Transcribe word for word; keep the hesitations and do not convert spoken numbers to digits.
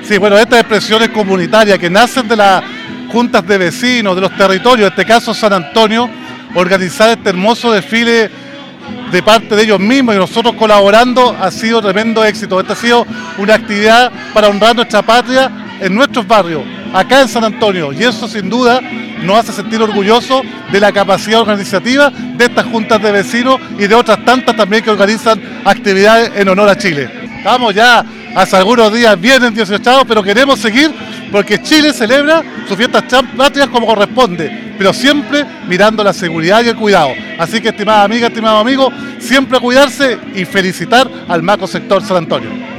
Sí, bueno, estas expresiones comunitarias que nacen de las juntas de vecinos, de los territorios, en este caso San Antonio, organizar este hermoso desfile de parte de ellos mismos y nosotros colaborando ha sido tremendo éxito. Esta ha sido una actividad para honrar nuestra patria en nuestros barrios, acá en San Antonio, y eso sin duda nos hace sentir orgullosos de la capacidad organizativa de estas juntas de vecinos y de otras tantas también que organizan actividades en honor a Chile. Estamos ya hace algunos días bien endiosados, pero queremos seguir porque Chile celebra sus fiestas patrias como corresponde, pero siempre mirando la seguridad y el cuidado. Así que, estimada amiga, estimado amigo, siempre cuidarse y felicitar al macro sector San Antonio.